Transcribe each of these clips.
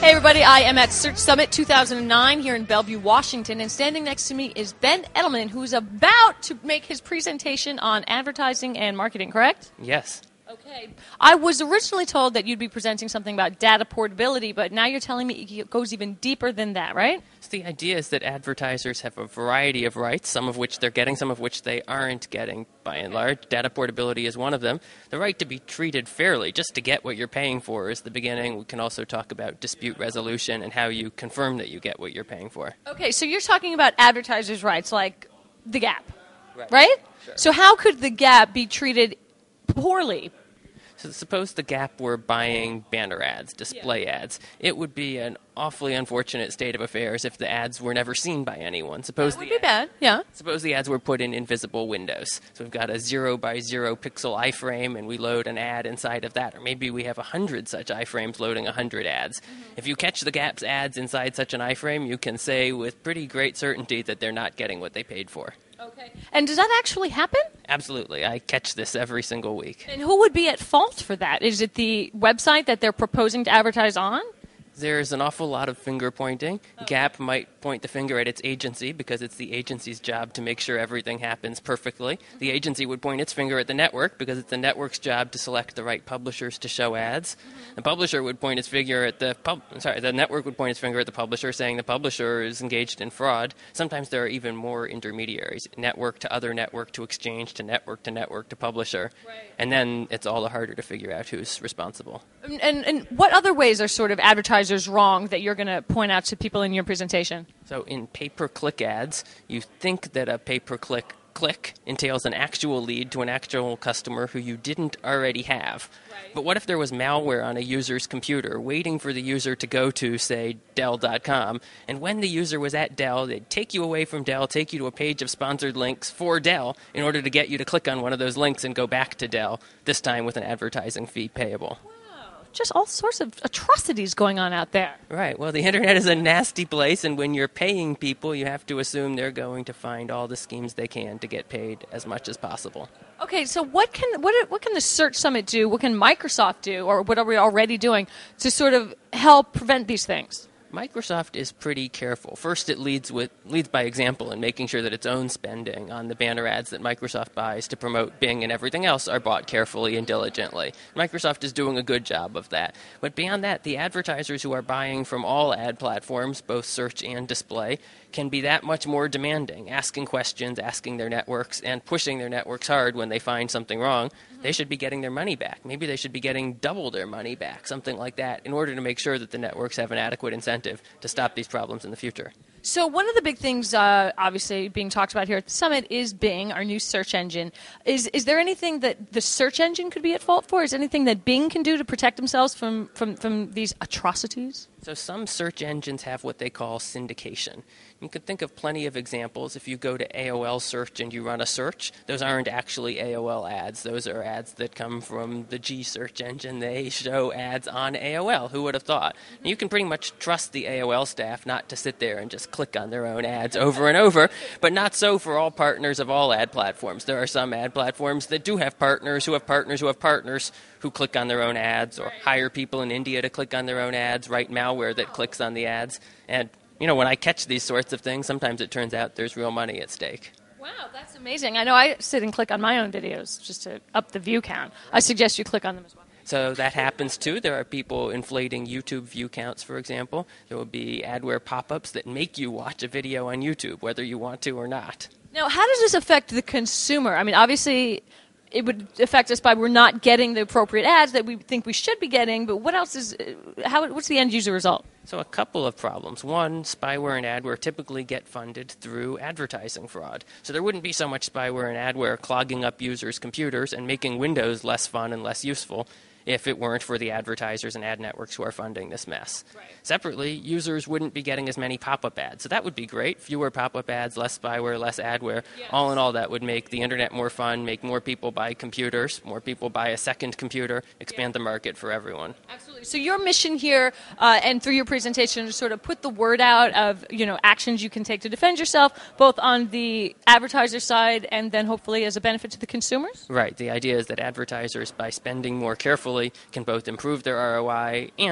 Hey everybody, I am at Search Summit 2009 here in Bellevue, Washington, and standing next to me is Ben Edelman, who's about to make his presentation on advertising and marketing, correct? Yes. Okay. I was originally told that you'd be presenting something about data portability, but now you're telling me it goes even deeper than that, right? So the idea is that advertisers have a variety of rights, some of which they're getting, some of which they aren't getting, by and large. Data portability is one of them. The right to be treated fairly, just to get what you're paying for, is the beginning. We can also talk about dispute resolution and how you confirm that you get what you're paying for. Okay, so you're talking about advertisers' rights, like the Gap, right? Sure. So how could the Gap be treated poorly? So suppose the Gap were buying banner ads, display ads. It would be an awfully unfortunate state of affairs if the ads were never seen by anyone. That would be bad, yeah. Suppose the ads were put in invisible windows. So we've got a 0x0 pixel iframe, and we load an ad inside of that. Or maybe we have 100 such iframes loading 100 ads. Mm-hmm. If you catch the Gap's ads inside such an iframe, you can say with pretty great certainty that they're not getting what they paid for. Okay. And does that actually happen? Absolutely. I catch this every single week. And who would be at fault for that? Is it the website that they're proposing to advertise on? There's an awful lot of finger pointing. Gap might point the finger at its agency because it's the agency's job to make sure everything happens perfectly. The agency would point its finger at the network because it's the network's job to select the right publishers to show ads. The publisher would point its finger at the network would point its finger at the publisher, saying the publisher is engaged in fraud. Sometimes there are even more intermediaries, network to other network to exchange to network to publisher. Right. And then it's all the harder to figure out who's responsible. And what other ways are sort of advertisers wrong that you're going to point out to people in your presentation? So in pay-per-click ads, you think that a pay-per-click click entails an actual lead to an actual customer who you didn't already have. Right. But what if there was malware on a user's computer waiting for the user to go to, say, Dell.com, and when the user was at Dell, they'd take you away from Dell, take you to a page of sponsored links for Dell in order to get you to click on one of those links and go back to Dell, this time with an advertising fee payable. Just all sorts of atrocities going on out there. Right. Well, the internet is a nasty place, and when you're paying people, you have to assume they're going to find all the schemes they can to get paid as much as possible. Okay, so what can the Search Summit do? What can Microsoft do, or what are we already doing to sort of help prevent these things? Microsoft is pretty careful. First, it leads by example in making sure that its own spending on the banner ads that Microsoft buys to promote Bing and everything else are bought carefully and diligently. Microsoft is doing a good job of that. But beyond that, the advertisers who are buying from all ad platforms, both search and display, can be that much more demanding, asking questions, asking their networks, and pushing their networks hard when they find something wrong. They should be getting their money back. Maybe they should be getting double their money back, something like that, in order to make sure that the networks have an adequate incentive to stop these problems in the future. So one of the big things, obviously, being talked about here at the summit is Bing, our new search engine. Is there anything that the search engine could be at fault for? Is there anything that Bing can do to protect themselves from these atrocities? So some search engines have what they call syndication. You could think of plenty of examples. If you go to AOL search and you run a search, those aren't actually AOL ads. Those are ads that come from the G search engine. They show ads on AOL. Who would have thought? And you can pretty much trust the AOL staff not to sit there and just click on their own ads over and over, but not so for all partners of all ad platforms. There are some ad platforms that do have partners who have partners who have partners who click on their own ads, or hire people in India to click on their own ads, write malware that clicks on the ads. And, when I catch these sorts of things, sometimes it turns out there's real money at stake. Wow, that's amazing. I know I sit and click on my own videos just to up the view count. I suggest you click on them as well. So that happens too. There are people inflating YouTube view counts, for example. There will be adware pop-ups that make you watch a video on YouTube, whether you want to or not. Now, how does this affect the consumer? I mean, obviously, it would affect us by we're not getting the appropriate ads that we think we should be getting, but what else what's the end user result? So a couple of problems. One, spyware and adware typically get funded through advertising fraud. So there wouldn't be so much spyware and adware clogging up users' computers and making Windows less fun and less useful if it weren't for the advertisers and ad networks who are funding this mess. Right. Separately, users wouldn't be getting as many pop-up ads. So that would be great. Fewer pop-up ads, less spyware, less adware. Yes. All in all, that would make the internet more fun, make more people buy computers, more people buy a second computer, expand the market for everyone. Absolutely. So your mission here, and through your presentation, is sort of put the word out of actions you can take to defend yourself, both on the advertiser side and then hopefully as a benefit to the consumers? Right. The idea is that advertisers, by spending more carefully, can both improve their ROI and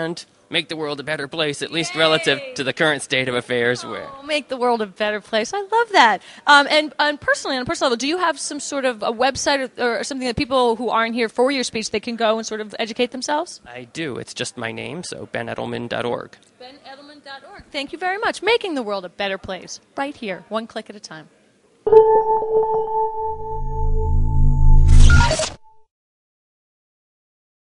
make the world a better place, at least relative to the current state of affairs. Where Make the world a better place. I love that. And personally, on a personal level, do you have some sort of a website or something that people who aren't here for your speech, they can go and sort of educate themselves? I do. It's just my name, so benedelman.org. benedelman.org. Thank you very much. Making the world a better place, right here, one click at a time.